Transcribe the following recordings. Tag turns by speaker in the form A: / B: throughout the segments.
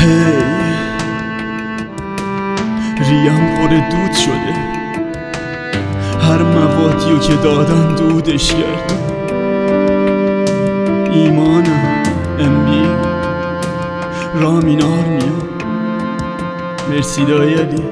A: هی ریم پر دود شده، هر موادیو که دادن دودش کردم. ایمانم امبی رامین آرمیا. مرسی دایی علی.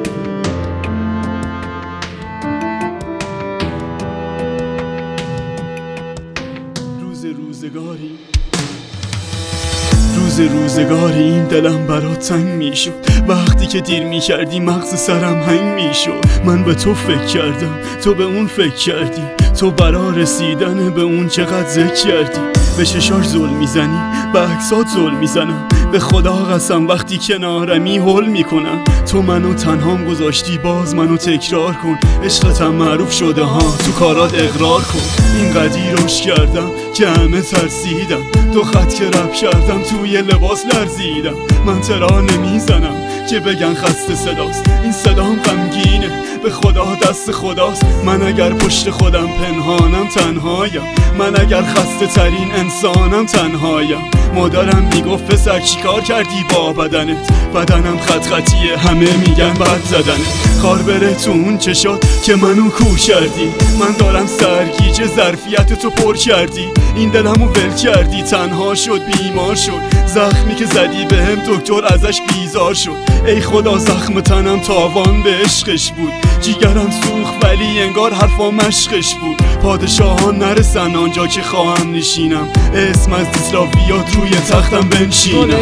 A: روزگاری این دلم برات تنگ میشد، وقتی که دیر میکردی مغز سرم هنگ میشد. من به تو فکر کردم، تو به اون فکر کردی، تو برا رسیدن به اون چقدر ذکر کردی. به چشاش ظلم میزنی، به عکسات ظلم میزنم، به خدا قسم وقتی کنارمی هول میکنم. تو منو تنهام گذاشتی، باز منو تکرار کن. عشقتم معروف شده ها، تو کارات اقرار کن. اینقدی روش کردم که همه ترسیدم، دو خط که رپ کردم توی لباس لرزیدم. من ترانه میزنم که بگن خسته صداست، این صدام غمگینه، به خدا دست خداست. من اگر پشت خودم پنهانم تنهایم، من اگر خسته ترین انسانم تنهایم. مادرم میگفت پسر چی کار کردی با بدنت، بدنم خط خطیه همه میگن بد زدنت. کار بره تو اون چشات که منو کور کردی، من دارم سرگیجه ظرفیت تو پر کردی. این دلمو ول کردی، تنها شد بیمار شد. زخمی که زدی بهم دکتر ازش بیزار شد. ای خدا زخم تنم تاوان به عشقش بود، جیگرم سوخت ولی انگار حرفا مشقش بود. پادشاهان نرسن آنجا که خواهم نشینم، اسم از دیسلاویات روی تختم بنشینم.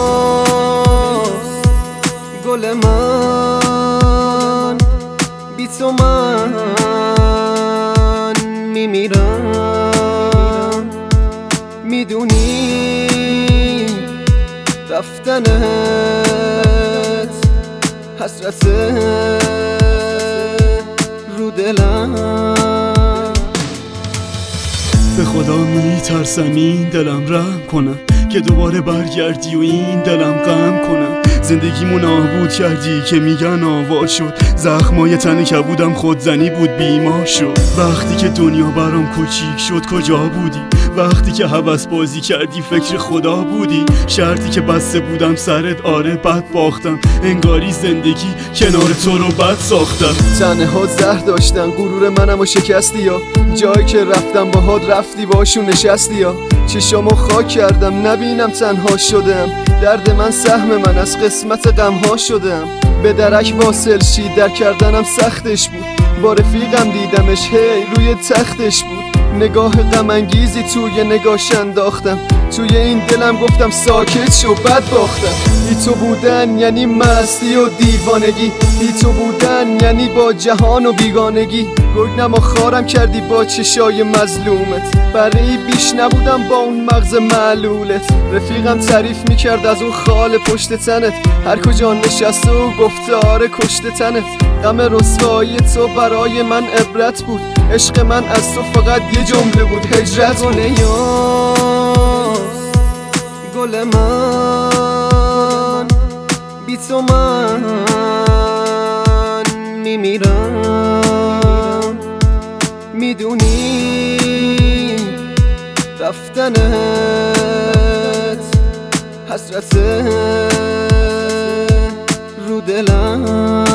B: گل من بی تو من میمیرم، میدونی رفتنت حسرت رو دلم.
A: به خدا میترسم این دلم رحم کنم، که دوباره برگردی و این دلم غم کنم. زندگیمو نابود کردی که میگن آوار شد، زخمای تن کبودم خودزنی بود بیمار شد. وقتی که دنیا برام کوچیک شد کجا بودی؟ وقتی که هوس بازی کردی فکر خدا بودی؟ شرطی که بسته بودم سرت آره بد باختم، انگاری زندگی کنار تو رو بد ساختم.
B: تنها زهر داشتن غرور منمو شکستی، یا جایی که رفتم باهات رفتی باشون نشستی، یا چشامو خاک کردم نبینم تنها شدم. درد من سهم من از قسمت غمها شدم. به درک واصل شی در کردنم سختش بود، با رفیقم دیدمش هی روی تختش بود. نگاه غم انگیزی توی نگاش انداختم، توی این دلم گفتم ساکت شو بد باختم. بی تو بودن یعنی مستی و دیوانگی، بی تو بودن یعنی با جهان و بیگانگی. گرگنم و خارم کردی با چشای مظلومت، برای بیش نبودم با اون مغز معلولت. رفیقم تعریف میکرد از اون خال پشت تنت، هر کجا نشسته و گفته آره کشته تنت. غم رسوایی تو برای من عبرت بود، عشق من از تو فقط یه جمله بود هجرت بود. گل من بی تو من میمیرم، میدونی رفتنت حسرت رو دلم.